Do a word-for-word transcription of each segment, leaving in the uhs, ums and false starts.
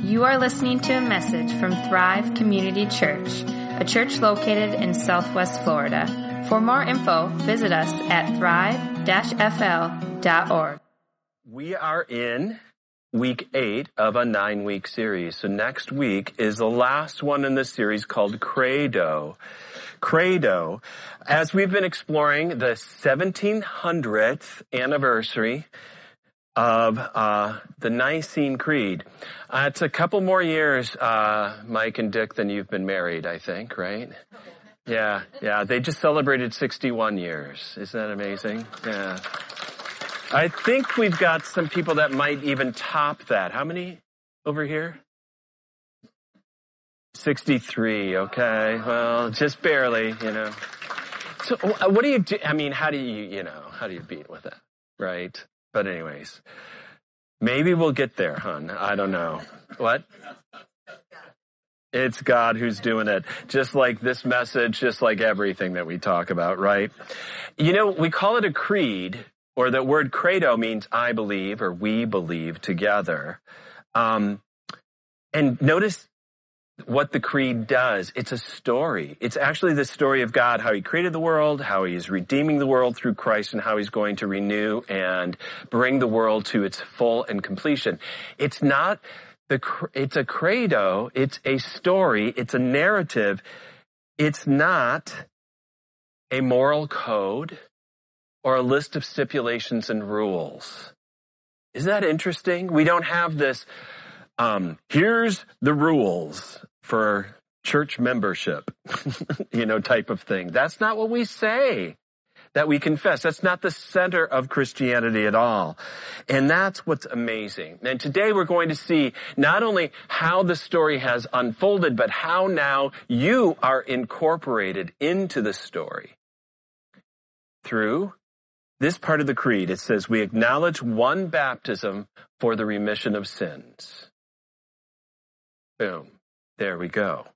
You are listening to a message from Thrive Community Church, a church located in Southwest Florida. For more info, visit us at thrive dash f l dot org. We are in week eight of a nine-week series. So next week is the last one in the series called Credo. Credo. As we've been exploring the seventeen hundredth anniversary of uh the Nicene Creed. Uh, it's a couple more years, uh Mike and Dick, than you've been married, I think, right? Yeah, yeah. They just celebrated sixty-one years. Isn't that amazing? Yeah. I think we've got some people that might even top that. How many over here? sixty-three, okay. Well, just barely, you know. So what do you do? I mean, how do you, you know, how do you beat with that, right? But anyways, maybe we'll get there, hon. I don't know. What? It's God who's doing it. Just like this message, just like everything that we talk about, right? You know, we call it a creed, or the word credo means I believe, or we believe together. Um, and notice what the creed does. It's a story. It's actually the story of God, how he created the world, how he is redeeming the world through Christ, and how he's going to renew and bring the world to its full and completion. It's not the, it's a credo. It's a story. It's a narrative. It's not a moral code or a list of stipulations and rules. Isn't that interesting? We don't have this, um, here's the rules for church membership, you know, type of thing. That's not what we say, that we confess. That's not the center of Christianity at all. And that's what's amazing. And today we're going to see not only how the story has unfolded, but how now you are incorporated into the story through this part of the creed. It says, we acknowledge one baptism for the remission of sins. Boom. There we go.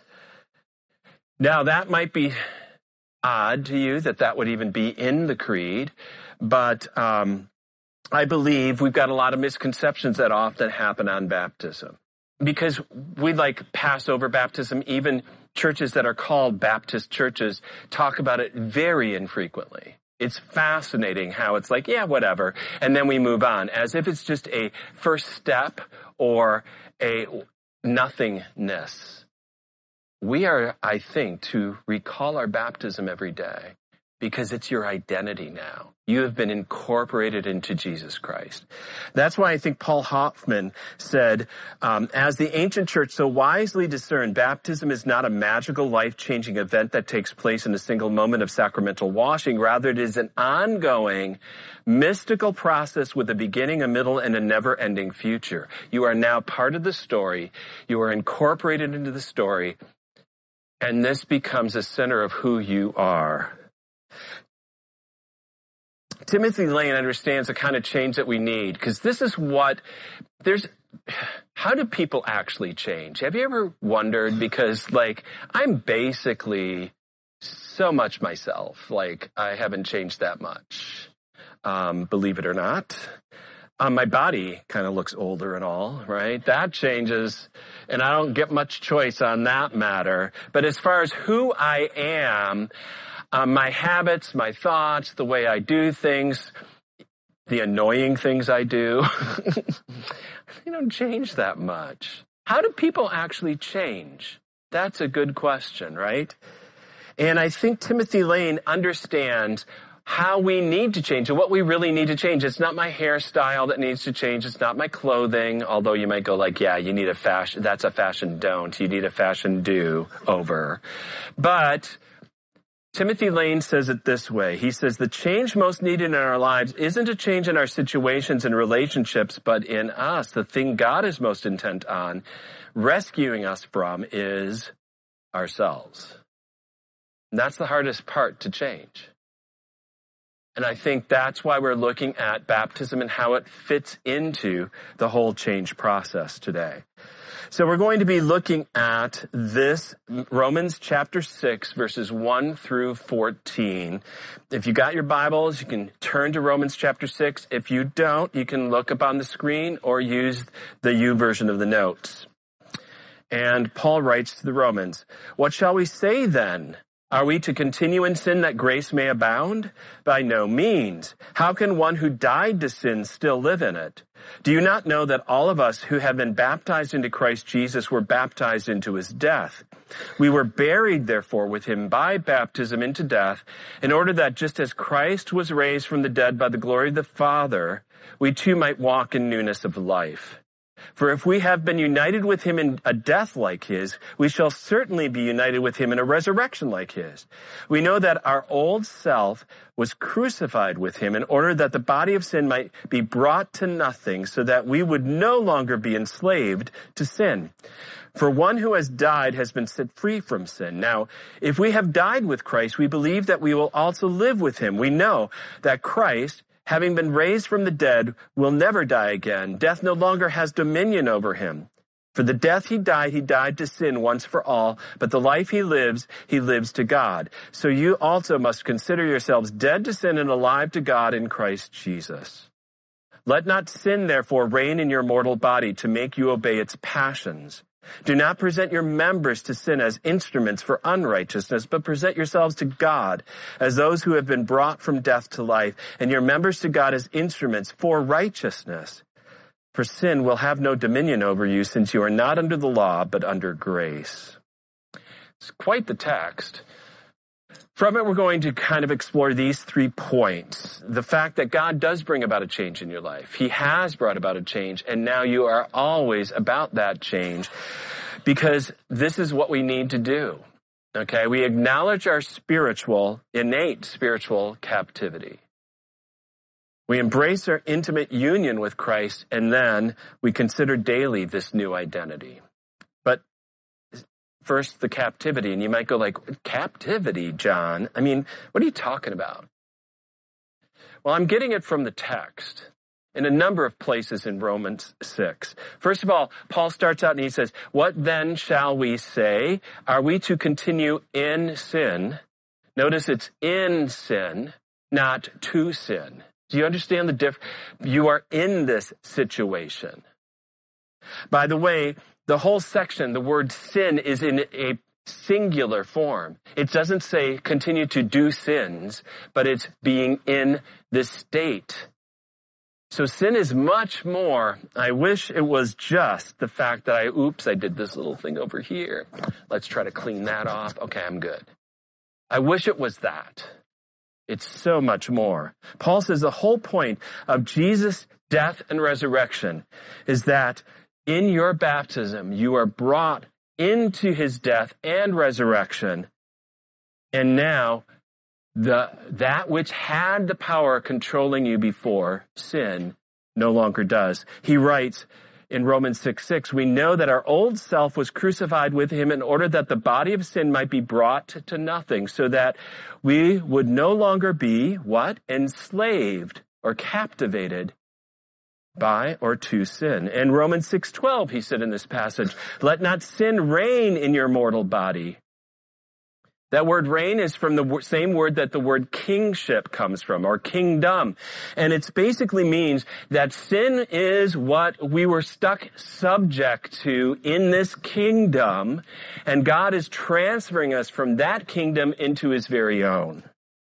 Now, that might be odd to you that that would even be in the creed, but um, I believe we've got a lot of misconceptions that often happen on baptism. Because we like Passover baptism, even churches that are called Baptist churches talk about it very infrequently. It's fascinating how it's like, yeah, whatever. And then we move on as if it's just a first step or a nothingness. We are, I think, to recall our baptism every day because it's your identity now. You have been incorporated into Jesus Christ. That's why I think Paul Hoffman said, um, as the ancient church so wisely discerned, baptism is not a magical, life-changing event that takes place in a single moment of sacramental washing. Rather, it is an ongoing, mystical process with a beginning, a middle, and a never-ending future. You are now part of the story. You are incorporated into the story, and this becomes a center of who you are. Timothy Lane understands the kind of change that we need, because this is what, there's, how do people actually change? Have you ever wondered? Because, like, I'm basically so much myself. Like, I haven't changed that much, um, believe it or not. Um, my body kind of looks older and all, right? That changes, and I don't get much choice on that matter. But as far as who I am, Um, my habits, my thoughts, the way I do things, the annoying things I do, they don't change that much. How do people actually change? That's a good question, right? And I think Timothy Lane understands how we need to change and what we really need to change. It's not my hairstyle that needs to change. It's not my clothing, although you might go like, yeah, you need a fashion, that's a fashion don't. You need a fashion do over. But Timothy Lane says it this way. He says, the change most needed in our lives isn't a change in our situations and relationships, but in us. The thing God is most intent on rescuing us from is ourselves. And that's the hardest part to change. And I think that's why we're looking at baptism and how it fits into the whole change process today. So we're going to be looking at this, Romans chapter six, verses one through fourteen. If you got your Bibles, you can turn to Romans chapter six. If you don't, you can look up on the screen or use the U version of the notes. And Paul writes to the Romans, "What shall we say then? Are we to continue in sin that grace may abound? By no means. How can one who died to sin still live in it? Do you not know that all of us who have been baptized into Christ Jesus were baptized into his death? We were buried, therefore, with him by baptism into death, in order that just as Christ was raised from the dead by the glory of the Father, we too might walk in newness of life. For if we have been united with him in a death like his, we shall certainly be united with him in a resurrection like his. We know that our old self was crucified with him in order that the body of sin might be brought to nothing, so that we would no longer be enslaved to sin. For one who has died has been set free from sin. Now, if we have died with Christ, we believe that we will also live with him. We know that Christ, having been raised from the dead, will never die again. Death no longer has dominion over him. For the death he died, he died to sin once for all, but the life he lives, he lives to God. So you also must consider yourselves dead to sin and alive to God in Christ Jesus. Let not sin, therefore, reign in your mortal body to make you obey its passions. Do not present your members to sin as instruments for unrighteousness, but present yourselves to God as those who have been brought from death to life, and your members to God as instruments for righteousness. For sin will have no dominion over you, since you are not under the law, but under grace." It's quite the text. From it, we're going to kind of explore these three points. The fact that God does bring about a change in your life. He has brought about a change, and now you are always about that change, because this is what we need to do. Okay, we acknowledge our spiritual, innate spiritual captivity. We embrace our intimate union with Christ, and then we consider daily this new identity. But first, the captivity, and you might go like, captivity, John? I mean, what are you talking about? Well, I'm getting it from the text in a number of places in Romans six. First of all, Paul starts out and he says, "What then shall we say? Are we to continue in sin?" Notice it's in sin, not to sin. Do you understand the difference? You are in this situation. By the way, the whole section, the word sin, is in a singular form. It doesn't say continue to do sins, but it's being in this state. So sin is much more. I wish it was just the fact that I, oops, I did this little thing over here. Let's try to clean that off. Okay, I'm good. I wish it was that. It's so much more. Paul says the whole point of Jesus' death and resurrection is that in your baptism, you are brought into his death and resurrection. And now, the that which had the power controlling you before, sin, no longer does. He writes in Romans six six, "We know that our old self was crucified with him in order that the body of sin might be brought to nothing, so that we would no longer be," what? "Enslaved or captivated by or to sin." In Romans six twelve, he said in this passage, "Let not sin reign in your mortal body." That word reign is from the same word that the word kingship comes from, or kingdom. And it basically means that sin is what we were stuck subject to in this kingdom, and God is transferring us from that kingdom into his very own.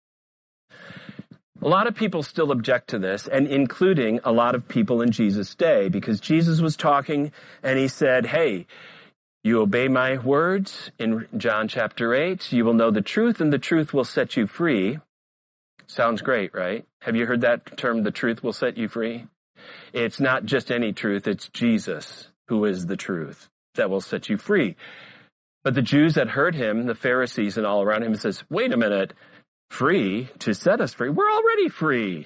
A lot of people still object to this, and including a lot of people in Jesus' day, because Jesus was talking and he said, hey, you obey my words in John chapter eight, you will know the truth, and the truth will set you free. Sounds great, right? Have you heard that term, the truth will set you free? It's not just any truth, it's Jesus who is the truth that will set you free. But the Jews that heard him, the Pharisees and all around him, says, wait a minute, free to set us free? We're already free.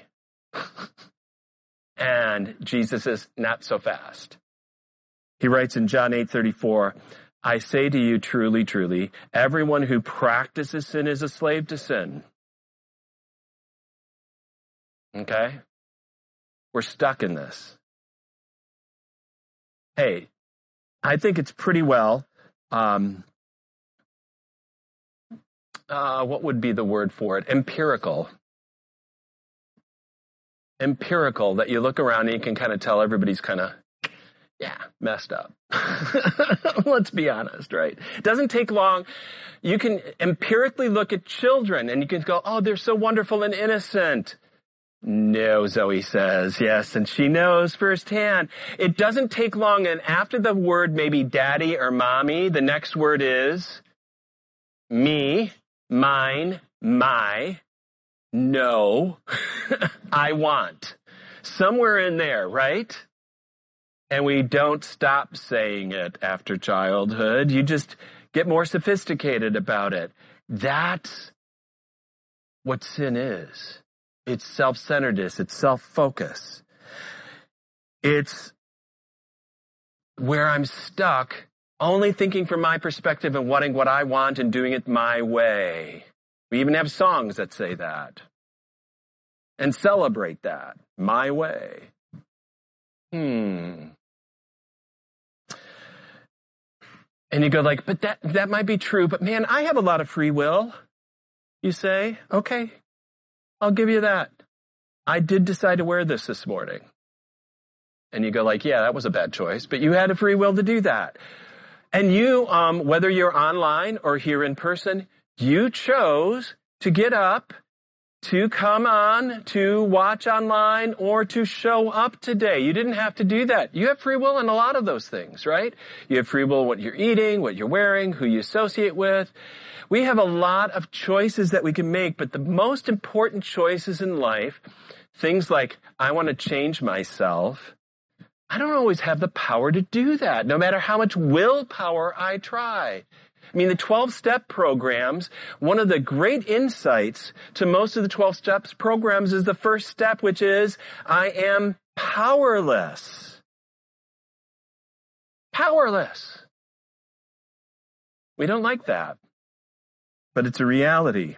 And Jesus says, not so fast. He writes in John eight thirty-four, I say to you truly, truly, everyone who practices sin is a slave to sin. Okay? We're stuck in this. Hey, I think it's pretty well, um, uh, what would be the word for it? Empirical. Empirical, that you look around and you can kind of tell everybody's kind of, yeah, messed up. Let's be honest, right? It doesn't take long. You can empirically look at children and you can go, oh, they're so wonderful and innocent. No, Zoe says, yes, and she knows firsthand. It doesn't take long, and after the word maybe daddy or mommy, the next word is me, mine, my, no, I want. Somewhere in there, right? And we don't stop saying it after childhood. You just get more sophisticated about it. That's what sin is. It's self-centeredness. It's self-focus. It's where I'm stuck only thinking from my perspective and wanting what I want and doing it my way. We even have songs that say that and celebrate that, my way. Hmm. And you go like, but that, that might be true, but man, I have a lot of free will. You say, okay, I'll give you that. I did decide to wear this this morning. And you go like, yeah, that was a bad choice, but you had a free will to do that. And you, um, whether you're online or here in person, you chose to get up, to come on, to watch online, or to show up today. You didn't have to do that. You have free will in a lot of those things, right? You have free will what you're eating, what you're wearing, who you associate with. We have a lot of choices that we can make, but the most important choices in life, things like, I want to change myself, I don't always have the power to do that, no matter how much willpower I try. I mean, the twelve-step programs, one of the great insights to most of the twelve steps programs is the first step, which is, I am powerless. Powerless. We don't like that, but it's a reality.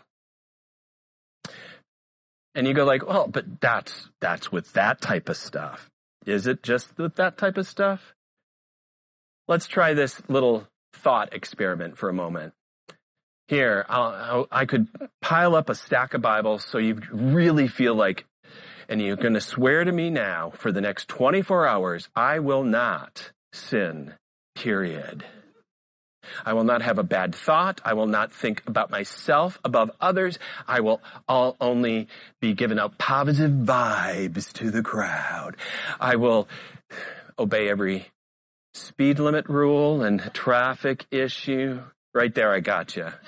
And you go like, well, but that's, that's with that type of stuff. Is it just with that type of stuff? Let's try this little thought experiment for a moment. Here, I'll, I'll, I could pile up a stack of Bibles so you really feel like, and you're going to swear to me now for the next twenty-four hours, I will not sin, period. I will not have a bad thought. I will not think about myself above others. I will all only be giving out positive vibes to the crowd. I will obey every speed limit rule and traffic issue. Right there, I got you.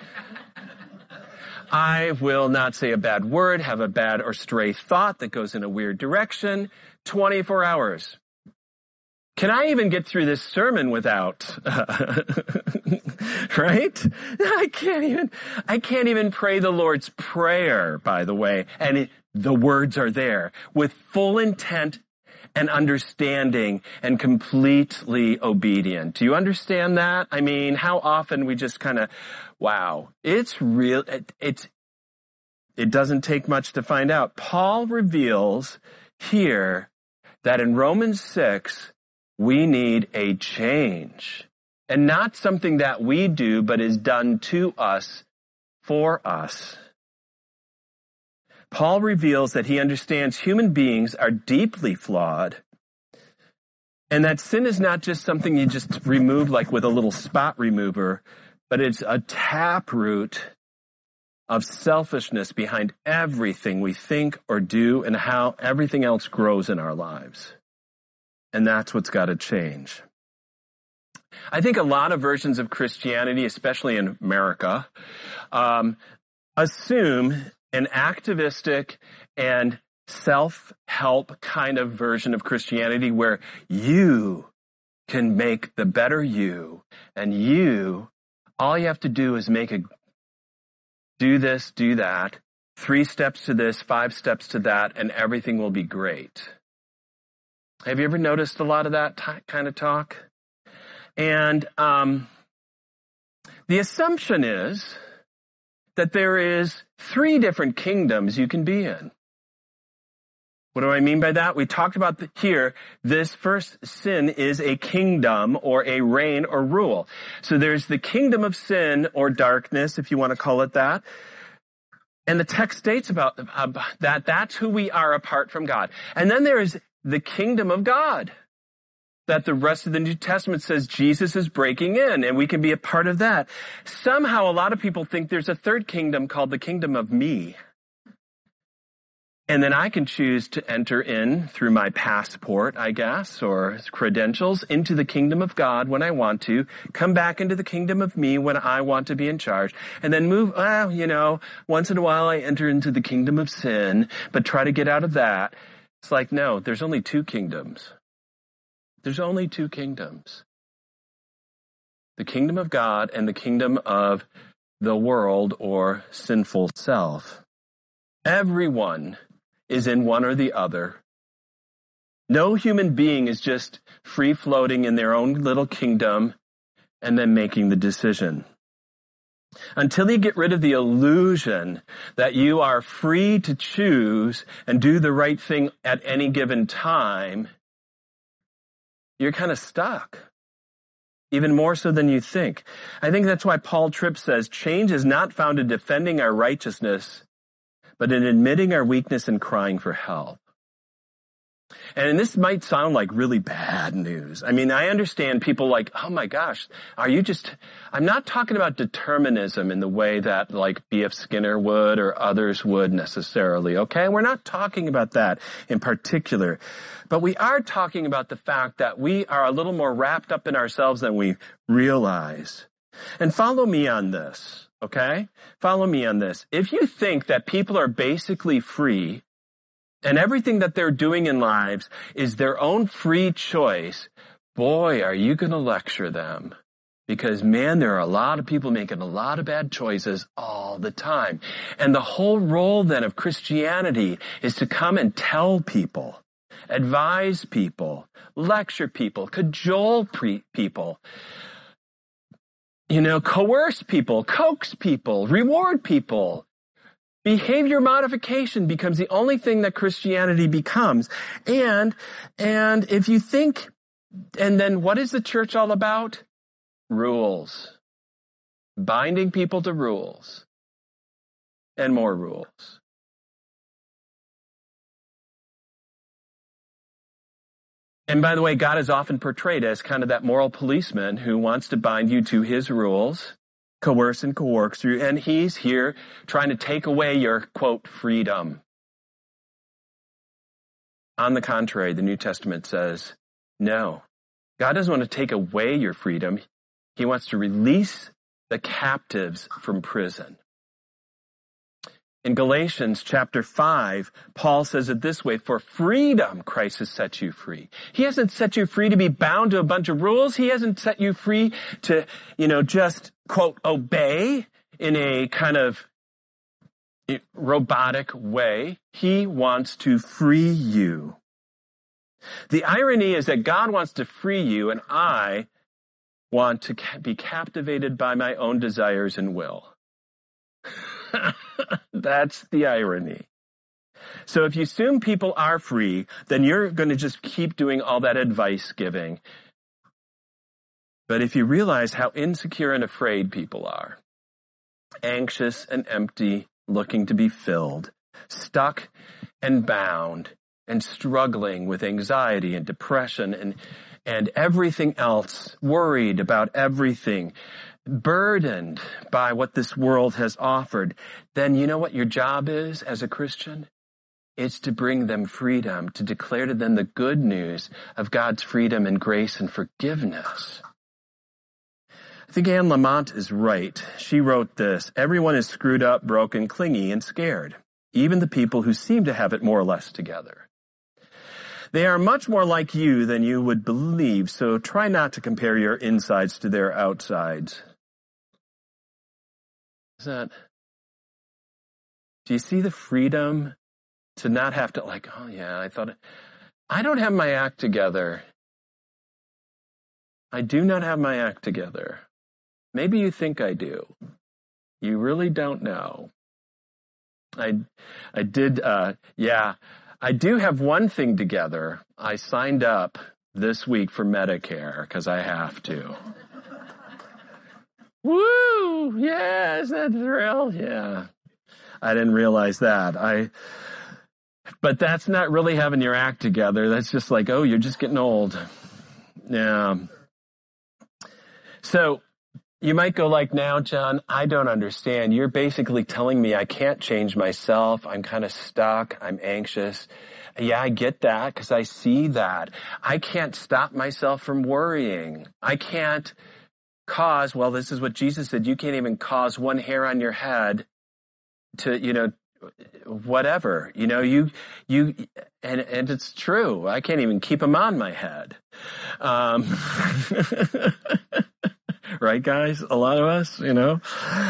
I will not say a bad word, have a bad or stray thought that goes in a weird direction. twenty-four hours. Can I even get through this sermon without, uh, right? I can't even, I can't even pray the Lord's Prayer, by the way. And it, the words are there with full intent and understanding and completely obedient. Do you understand that? I mean, how often we just kind of, wow, it's real. It, it's, it doesn't take much to find out. Paul reveals here that in Romans six, we need a change, and not something that we do, but is done to us, for us. Paul reveals that he understands human beings are deeply flawed, and that sin is not just something you just remove like with a little spot remover, but it's a taproot of selfishness behind everything we think or do and how everything else grows in our lives. And that's what's got to change. I think a lot of versions of Christianity, especially in America, um, assume an activistic and self-help kind of version of Christianity where you can make the better you, and you, all you have to do is make a, do this, do that, three steps to this, five steps to that, and everything will be great. Have you ever noticed a lot of that t- kind of talk? And um, the assumption is that there is three different kingdoms you can be in. What do I mean by that? We talked about the, here, this first sin is a kingdom or a reign or rule. So there's the kingdom of sin or darkness, if you want to call it that. And the text states about uh, that that's who we are apart from God. And then there is the kingdom of God that the rest of the New Testament says Jesus is breaking in, and we can be a part of that. Somehow a lot of people think there's a third kingdom called the kingdom of me. And then I can choose to enter in through my passport, I guess, or credentials into the kingdom of God when I want to, come back into the kingdom of me when I want to be in charge, and then move, well, you know, once in a while I enter into the kingdom of sin, but try to get out of that. It's like, no, there's only two kingdoms. There's only two kingdoms. The kingdom of God and the kingdom of the world or sinful self. Everyone is in one or the other. No human being is just free-floating in their own little kingdom and then making the decision. Until you get rid of the illusion that you are free to choose and do the right thing at any given time, you're kind of stuck. Even more so than you think. I think that's why Paul Tripp says, change is not found in defending our righteousness, but in admitting our weakness and crying for help. And this might sound like really bad news. I mean, I understand people like, oh my gosh, are you just, I'm not talking about determinism in the way that like B F Skinner would or others would necessarily, okay? We're not talking about that in particular. But we are talking about the fact that we are a little more wrapped up in ourselves than we realize. And follow me on this. Okay? Follow me on this. If you think that people are basically free and everything that they're doing in lives is their own free choice, boy, are you going to lecture them. Because, man, there are a lot of people making a lot of bad choices all the time. And the whole role then of Christianity is to come and tell people, advise people, lecture people, cajole pre- people. You know, coerce people, coax people, reward people. Behavior modification becomes the only thing that Christianity becomes. And, and if you think, and then what is the church all about? Rules. Binding people to rules. And more rules. And by the way, God is often portrayed as kind of that moral policeman who wants to bind you to his rules, coerce and coerce you, and he's here trying to take away your, quote, freedom. On the contrary, the New Testament says, no, God doesn't want to take away your freedom. He wants to release the captives from prison. In Galatians chapter five, Paul says it this way, for freedom Christ has set you free. He hasn't set you free to be bound to a bunch of rules. He hasn't set you free to, you know, just, quote, obey in a kind of robotic way. He wants to free you. The irony is that God wants to free you, and I want to be captivated by my own desires and will. That's the irony. So if you assume people are free, then you're going to just keep doing all that advice giving. But if you realize how insecure and afraid people are, anxious and empty, looking to be filled, stuck and bound, and struggling with anxiety and depression and, and everything else, worried about everything, burdened by what this world has offered, then you know what your job is as a Christian? It's to bring them freedom, to declare to them the good news of God's freedom and grace and forgiveness. I think Anne Lamott is right. She wrote this, everyone is screwed up, broken, clingy, and scared, even the people who seem to have it more or less together. They are much more like you than you would believe, so try not to compare your insides to their outsides. Is that, do you see the freedom to not have to like, oh yeah, I thought, I don't have my act together. I do not have my act together. Maybe you think I do. You really don't know. I, I did, uh, yeah, I do have one thing together. I signed up this week for Medicare because I have to. Woo! Yeah, is that real? Yeah. I didn't realize that. I, but that's not really having your act together. That's just like, oh, you're just getting old. Yeah. So you might go like, now, John, I don't understand. You're basically telling me I can't change myself. I'm kind of stuck. I'm anxious. Yeah, I get that because I see that. I can't stop myself from worrying. I can't cause, well, this is what Jesus said, you can't even cause one hair on your head to, you know, whatever, you know, you, you, and, and it's true. I can't even keep them on my head. Um, right, guys? A lot of us, you know,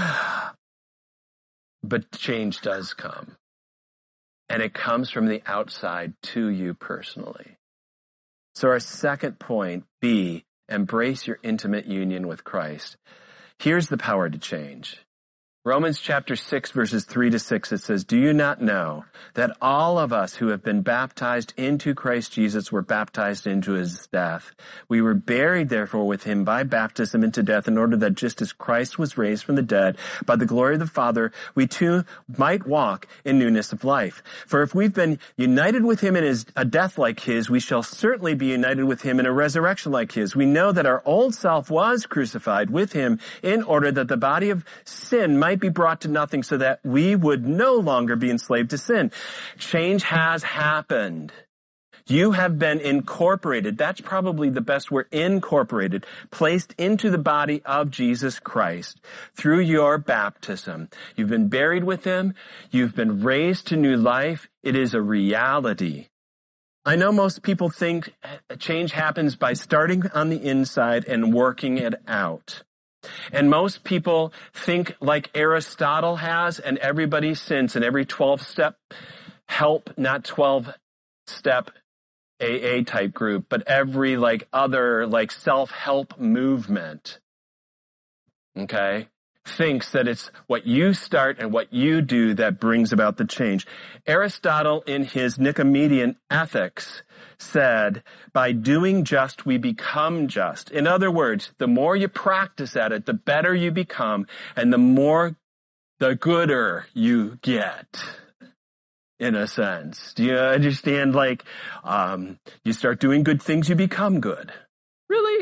but change does come, and it comes from the outside to you personally. So our second point, B, embrace your intimate union with Christ. Here's the power to change. Romans chapter six, verses three to six, it says, do you not know that all of us who have been baptized into Christ Jesus were baptized into his death? We were buried, therefore, with him by baptism into death, in order that just as Christ was raised from the dead by the glory of the Father, we too might walk in newness of life. For if we've been united with him in his, a death like his, we shall certainly be united with him in a resurrection like his. We know that our old self was crucified with him in order that the body of sin might be brought to nothing, so that we would no longer be enslaved to sin. Change has happened. You have been incorporated. That's probably the best word, incorporated, placed into the body of Jesus Christ through your baptism. You've been buried with him. You've been raised to new life. It is a reality. I know most people think change happens by starting on the inside and working it out. And most people think like Aristotle has, and everybody since, and every twelve-step help, not twelve-step A A type group, but every like other like self-help movement, okay, thinks that it's what you start and what you do that brings about the change. Aristotle, in his Nicomachean Ethics, said, by doing just, we become just. In other words, the more you practice at it, the better you become, and the more, the gooder you get, in a sense. Do you understand? Like, um, you start doing good things, you become good. Really?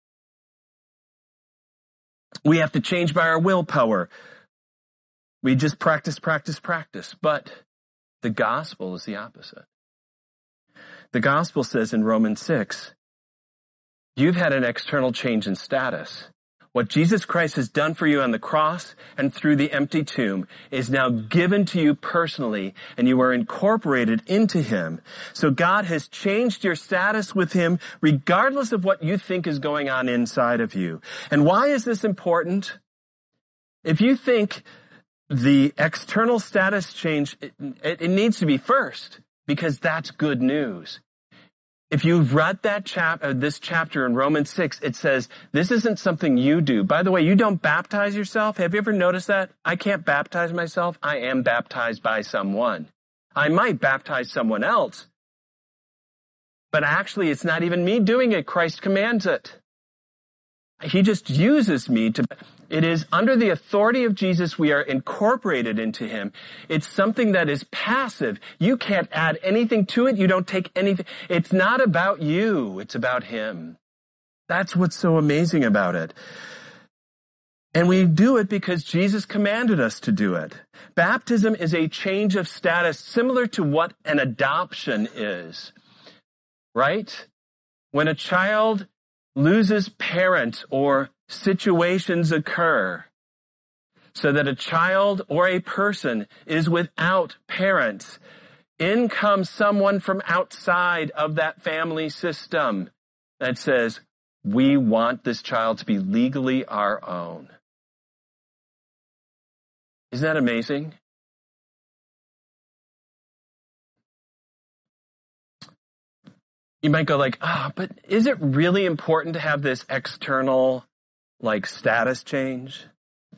We have to change by our willpower. We just practice, practice, practice. But the gospel is the opposite. The gospel says in Romans six, you've had an external change in status. What Jesus Christ has done for you on the cross and through the empty tomb is now given to you personally, and you are incorporated into him. So God has changed your status with him regardless of what you think is going on inside of you. And why is this important? If you think the external status change, it, it, it needs to be first, because that's good news. If you've read that chap, uh, this chapter in Romans six, it says, this isn't something you do. By the way, you don't baptize yourself. Have you ever noticed that? I can't baptize myself. I am baptized by someone. I might baptize someone else. But actually, it's not even me doing it. Christ commands it. He just uses me to, it is under the authority of Jesus, we are incorporated into him. It's something that is passive. You can't add anything to it. You don't take anything. It's not about you. It's about him. That's what's so amazing about it. And we do it because Jesus commanded us to do it. Baptism is a change of status similar to what an adoption is, right? When a child loses parents or situations occur so that a child or a person is without parents, in comes someone from outside of that family system that says, we want this child to be legally our own. Isn't that amazing? You might go like, ah, oh, but is it really important to have this external, like, status change?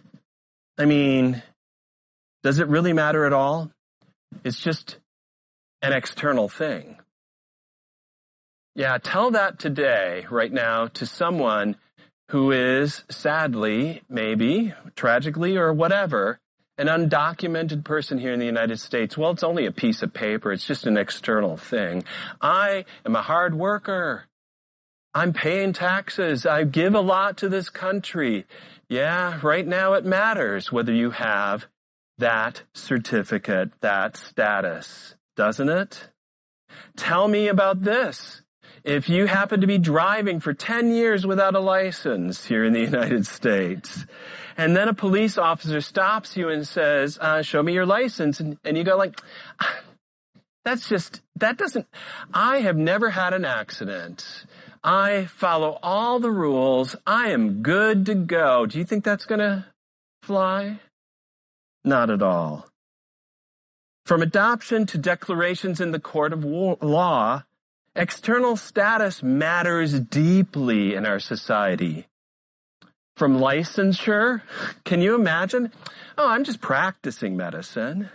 I mean, does it really matter at all? It's just an external thing. Yeah, tell that today, right now, to someone who is, sadly, maybe, tragically, or whatever, an undocumented person here in the United States. Well, it's only a piece of paper. It's just an external thing. I am a hard worker. I'm paying taxes. I give a lot to this country. Yeah, right now it matters whether you have that certificate, that status, doesn't it? Tell me about this. If you happen to be driving for ten years without a license here in the United States, and then a police officer stops you and says, uh, show me your license, and, and you go like, ah, that's just, that doesn't, I have never had an accident. I follow all the rules. I am good to go. Do you think that's going to fly? Not at all. From adoption to declarations in the court of law, external status matters deeply in our society. From licensure, can you imagine? Oh, I'm just practicing medicine.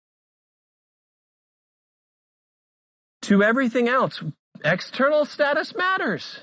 To everything else, external status matters.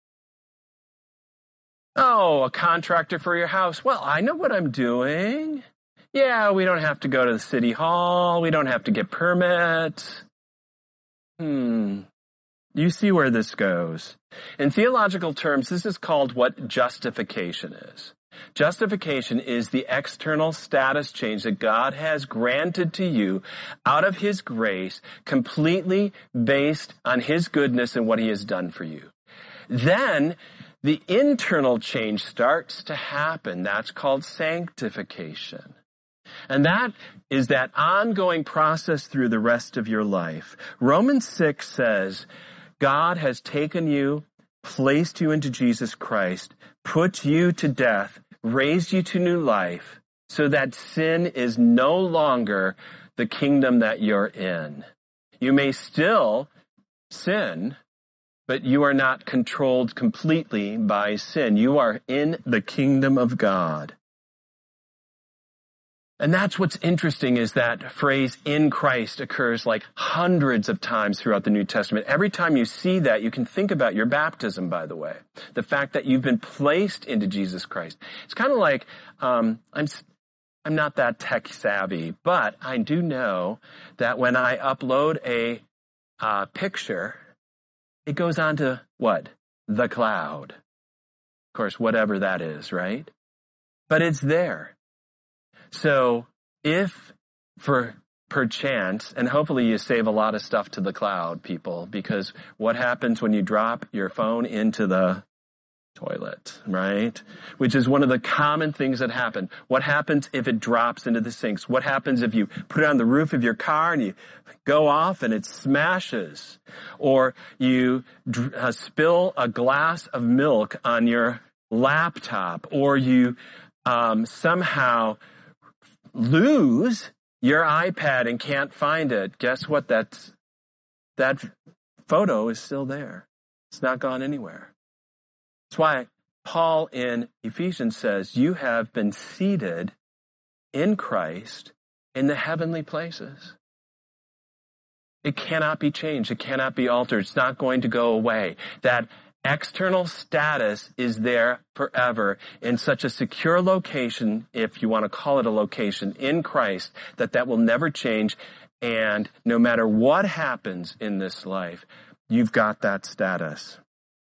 Oh, a contractor for your house. Well, I know what I'm doing. Yeah, we don't have to go to the city hall. We don't have to get permits. Hmm. You see where this goes. In theological terms, this is called what justification is. Justification is the external status change that God has granted to you out of His grace, completely based on His goodness and what He has done for you. Then the internal change starts to happen. That's called sanctification. And that is that ongoing process through the rest of your life. Romans six says, God has taken you, placed you into Jesus Christ, put you to death, raised you to new life, so that sin is no longer the kingdom that you're in. You may still sin, but you are not controlled completely by sin. You are in the kingdom of God. And that's what's interesting, is that phrase in Christ occurs like hundreds of times throughout the New Testament. Every time you see that, you can think about your baptism, by the way. The fact that you've been placed into Jesus Christ. It's kind of like, um, I'm, I'm not that tech savvy, but I do know that when I upload a uh, picture, it goes on to what? The cloud. Of course, whatever that is, right? But it's there. So if, for perchance, and hopefully you save a lot of stuff to the cloud, people, because what happens when you drop your phone into the toilet, right? Which is one of the common things that happen. What happens if it drops into the sinks? What happens if you put it on the roof of your car and you go off and it smashes? Or you uh, spill a glass of milk on your laptop, or you um, somehow lose your iPad and can't find it. Guess what? That's, that photo is still there. It's not gone anywhere. That's why Paul in Ephesians says, you have been seated in Christ in the heavenly places. It cannot be changed. It cannot be altered. It's not going to go away. That external status is there forever in such a secure location, if you want to call it a location, in Christ, that that will never change. And no matter what happens in this life, you've got that status.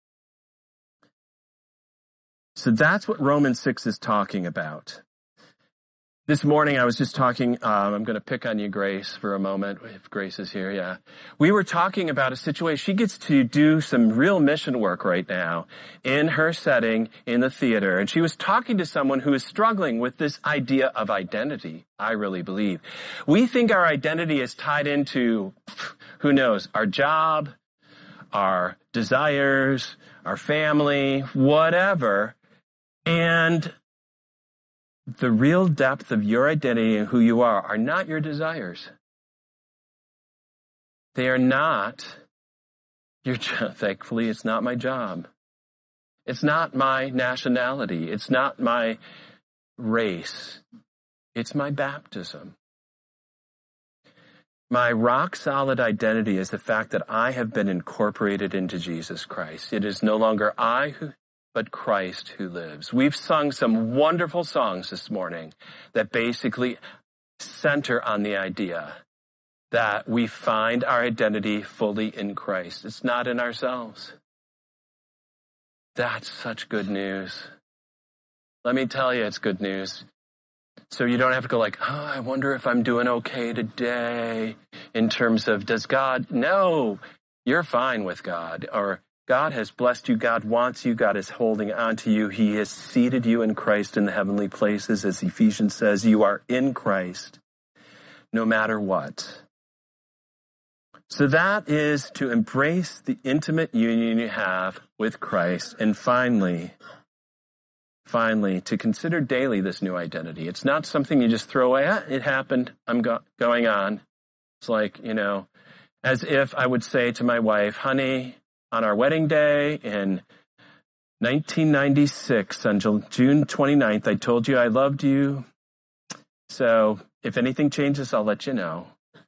So that's what Romans six is talking about. This morning I was just talking, um, I'm going to pick on you, Grace, for a moment, if Grace is here, yeah. We were talking about a situation. She gets to do some real mission work right now in her setting in the theater. And she was talking to someone who is struggling with this idea of identity, I really believe. We think our identity is tied into, who knows, our job, our desires, our family, whatever. And the real depth of your identity and who you are are not your desires. They are not your job. Thankfully, it's not my job. It's not my nationality. It's not my race. It's my baptism. My rock solid identity is the fact that I have been incorporated into Jesus Christ. It is no longer I who, but Christ who lives. We've sung some wonderful songs this morning that basically center on the idea that we find our identity fully in Christ. It's not in ourselves. That's such good news. Let me tell you, it's good news. So you don't have to go like, oh, I wonder if I'm doing okay today in terms of, does God? No, you're fine with God. Or God has blessed you. God wants you. God is holding on to you. He has seated you in Christ in the heavenly places. As Ephesians says, you are in Christ no matter what. So that is to embrace the intimate union you have with Christ. And finally, finally, to consider daily this new identity. It's not something you just throw away. Ah, it happened. I'm go- going on. It's like, you know, as if I would say to my wife, honey, on our wedding day in nineteen ninety-six, on June twenty-ninth, I told you I loved you. So if anything changes, I'll let you know.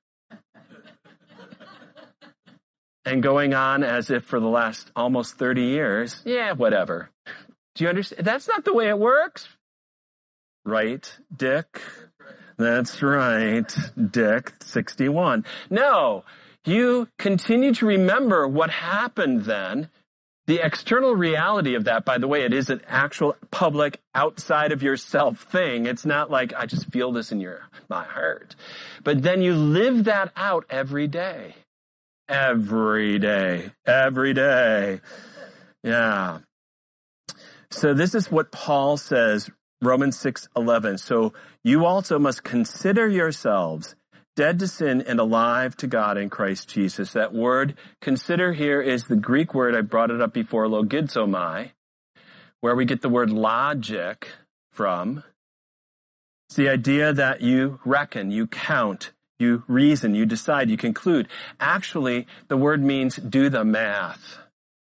And going on as if for the last almost thirty years, yeah, whatever. Do you understand? That's not the way it works. Right, Dick? That's right, Dick, sixty-one. No, you continue to remember what happened then. The external reality of that, by the way, it is an actual public outside of yourself thing. It's not like I just feel this in your my heart. But then you live that out every day. Every day. Every day. Yeah. So this is what Paul says, Romans six eleven. So you also must consider yourselves dead to sin and alive to God in Christ Jesus. That word consider here is the Greek word, I brought it up before, logizomai, where we get the word logic from. It's the idea that you reckon, you count, you reason, you decide, you conclude. Actually, the word means do the math.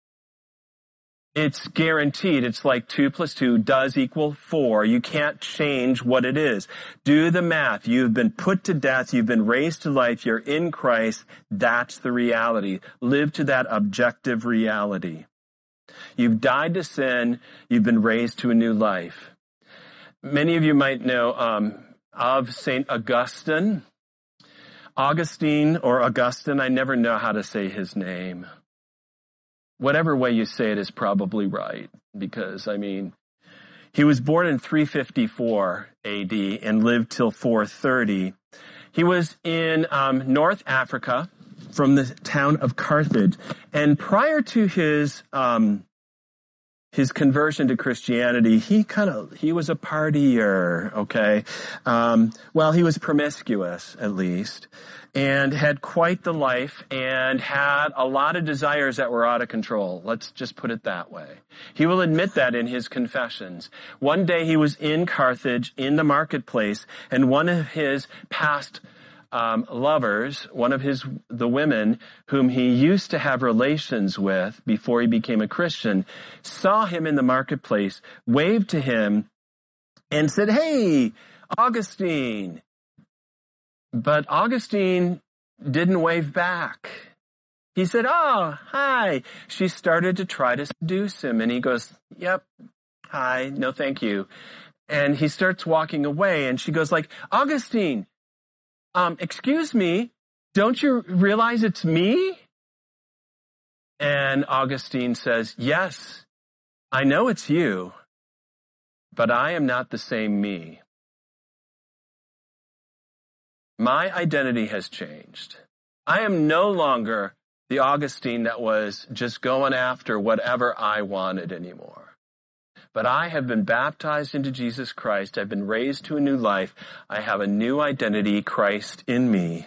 It's guaranteed. It's like two plus two does equal four. You can't change what it is. Do the math. You've been put to death. You've been raised to life. You're in Christ. That's the reality. Live to that objective reality. You've died to sin. You've been raised to a new life. Many of you might know um, of Saint Augustine. Augustine or Augustine, I never know how to say his name. Whatever way you say it is probably right, because, I mean, he was born in three fifty-four A D and lived till four thirty. He was in um, North Africa from the town of Carthage. And prior to his um, his conversion to Christianity, he kind of, he was a partier, okay? Um, well, he was promiscuous, at least, and had quite the life and had a lot of desires that were out of control. Let's just put it that way. He will admit that in his confessions. One day he was in Carthage in the marketplace, and one of his past Um, lovers, one of his, the women whom he used to have relations with before he became a Christian, saw him in the marketplace, waved to him, and said, "Hey, Augustine." But Augustine didn't wave back. He said, "Oh, hi." She started to try to seduce him, and he goes, "Yep, hi, no thank you." And he starts walking away, and she goes like, "Augustine, Um, excuse me, don't you realize it's me?" And Augustine says, "Yes, I know it's you, but I am not the same me. My identity has changed. I am no longer the Augustine that was just going after whatever I wanted anymore. But I have been baptized into Jesus Christ. I've been raised to a new life. I have a new identity, Christ in me."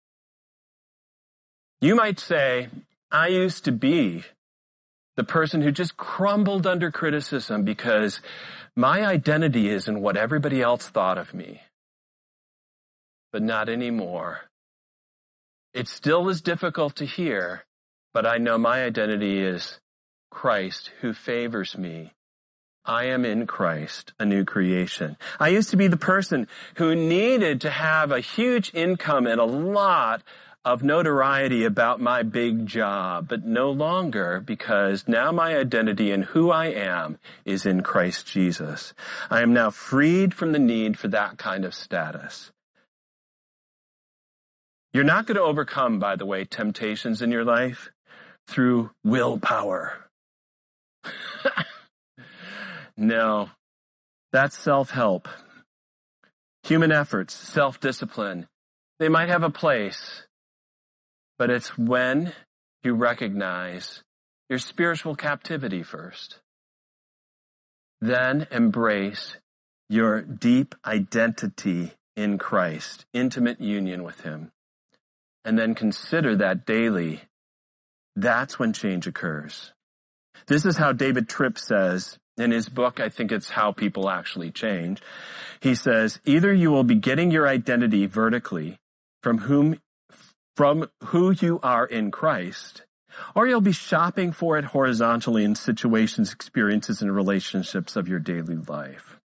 You might say, I used to be the person who just crumbled under criticism because my identity is in what everybody else thought of me. But not anymore. It still is difficult to hear, but I know my identity is Christ who favors me I am in Christ, a new creation. I used to be the person who needed to have a huge income and a lot of notoriety about my big job, but no longer, because now my identity and who I am is in Christ Jesus. I am now freed from the need for that kind of status. You're not going to overcome, by the way, temptations in your life through willpower. No, that's self-help. Human efforts, self-discipline, they might have a place, but it's when you recognize your spiritual captivity first. Then embrace your deep identity in Christ, intimate union with Him, and then consider that daily. That's when change occurs. This is how David Tripp says in his book, I think it's How People Actually Change. He says, either you will be getting your identity vertically from whom, from who you are in Christ, or you'll be shopping for it horizontally in situations, experiences, and relationships of your daily life.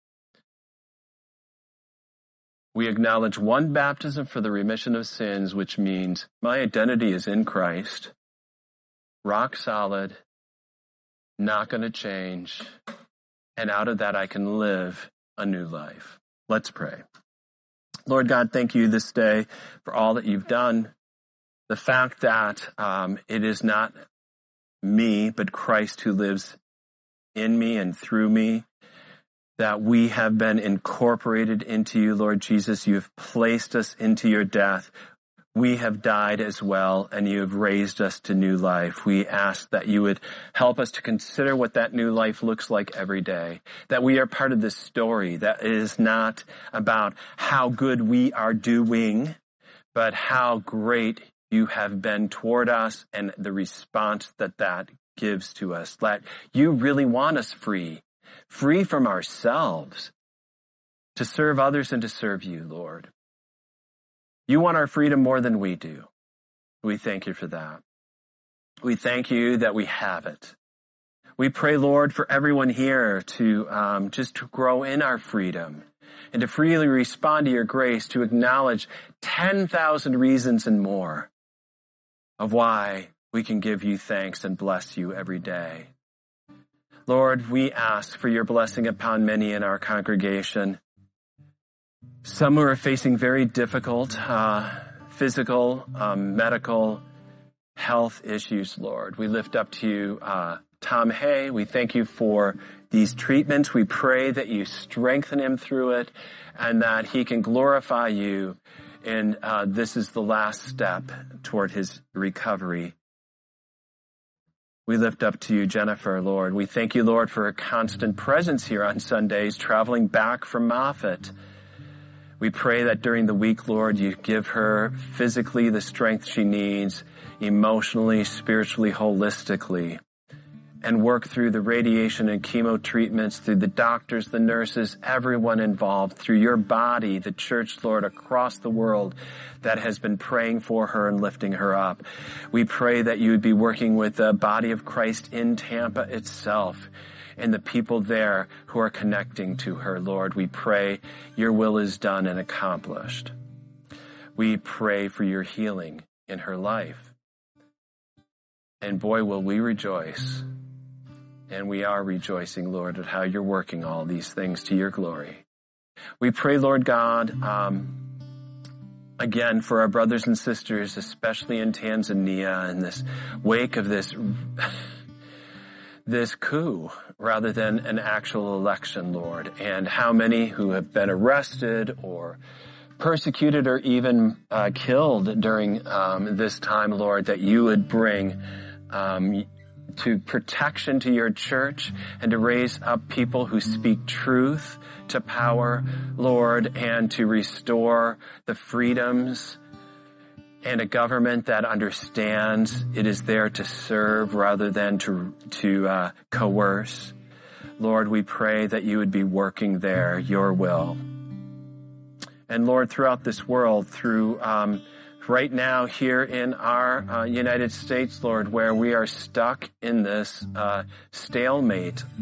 We acknowledge one baptism for the remission of sins, which means my identity is in Christ, rock solid, not going to change, and out of that I can live a new life. Let's pray. Lord God, thank you this day for all that you've done. The fact that um, it is not me, but Christ who lives in me and through me, that we have been incorporated into you, Lord Jesus. You have placed us into your death. We have died as well, and you have raised us to new life. We ask that you would help us to consider what that new life looks like every day, that we are part of this story that is not about how good we are doing, but how great you have been toward us and the response that that gives to us, that you really want us free, free from ourselves, to serve others and to serve you, Lord. You want our freedom more than we do. We thank you for that. We thank you that we have it. We pray, Lord, for everyone here to um, just to grow in our freedom and to freely respond to your grace, to acknowledge ten thousand reasons and more of why we can give you thanks and bless you every day. Lord, we ask for your blessing upon many in our congregation. Some who are facing very difficult uh, physical, um, medical, health issues, Lord. We lift up to you uh, Tom Hay. We thank you for these treatments. We pray that you strengthen him through it and that he can glorify you. And uh, this is the last step toward his recovery. We lift up to you, Jennifer, Lord. We thank you, Lord, for a constant presence here on Sundays, traveling back from Moffat. We pray that during the week, Lord, you give her physically the strength she needs, emotionally, spiritually, holistically, and work through the radiation and chemo treatments, through the doctors, the nurses, everyone involved, through your body, the church, Lord, across the world that has been praying for her and lifting her up. We pray that you would be working with the body of Christ in Tampa itself and the people there who are connecting to her, Lord. We pray your will is done and accomplished. We pray for your healing in her life. And boy, will we rejoice. And we are rejoicing, Lord, at how you're working all these things to your glory. We pray, Lord God, um, again, for our brothers and sisters, especially in Tanzania, in this wake of this this coup rather than an actual election, Lord, and how many who have been arrested or persecuted or even uh, killed during um, this time, Lord, that you would bring um, to protection to your church and to raise up people who speak truth to power, Lord, and to restore the freedoms and a government that understands it is there to serve rather than to to uh, coerce. Lord, we pray that you would be working there, your will. And Lord, throughout this world, through um, right now here in our uh, United States, Lord, where we are stuck in this uh, stalemate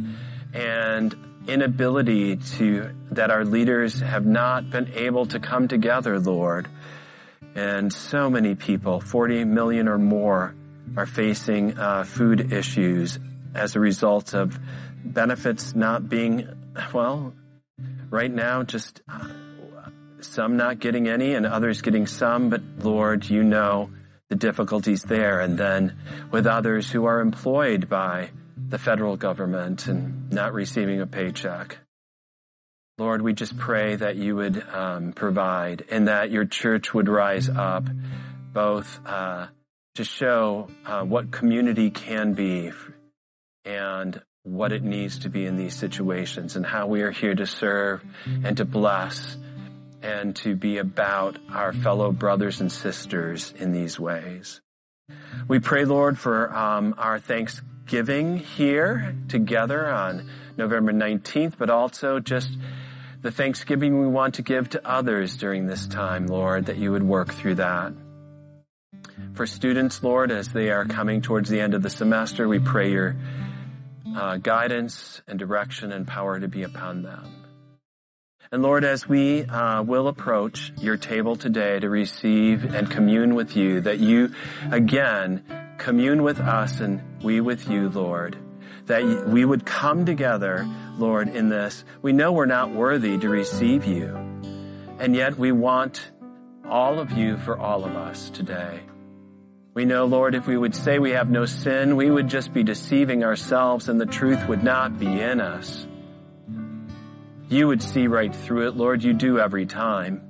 and inability to, that our leaders have not been able to come together, Lord. And so many people, forty million or more, are facing uh, food issues as a result of benefits not being, well, right now just uh, some not getting any and others getting some, but Lord, you know the difficulties there. And then with others who are employed by the federal government and not receiving a paycheck. Lord, we just pray that you would um, provide and that your church would rise up both uh, to show uh, what community can be and what it needs to be in these situations and how we are here to serve and to bless and to be about our fellow brothers and sisters in these ways. We pray, Lord, for um, our Thanksgiving here together on November nineteenth, but also just the Thanksgiving we want to give to others during this time, Lord, that you would work through that. For students, Lord, as they are coming towards the end of the semester, we pray your uh, guidance and direction and power to be upon them. And Lord, as we uh, will approach your table today to receive and commune with you, that you, again, commune with us and we with you, Lord, that we would come together, Lord, in this. We know we're not worthy to receive you, and yet we want all of you for all of us today. We know, Lord, if we would say we have no sin, we would just be deceiving ourselves and the truth would not be in us. You would see right through it, Lord. You do every time.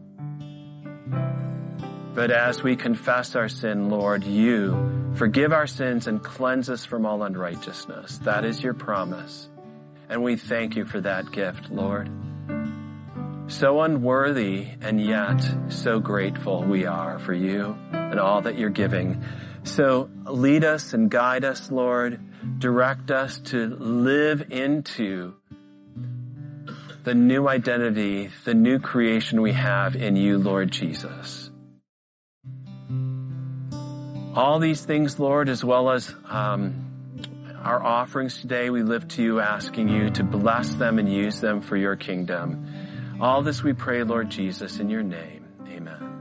But as we confess our sin, Lord, you forgive our sins and cleanse us from all unrighteousness. That is your promise. And we thank you for that gift, Lord. So unworthy and yet so grateful we are for you and all that you're giving. So lead us and guide us, Lord. Direct us to live into the new identity, the new creation we have in you, Lord Jesus. All these things, Lord, as well as um, our offerings today, we lift to you, asking you to bless them and use them for your kingdom. All this we pray, Lord Jesus, in your name. Amen.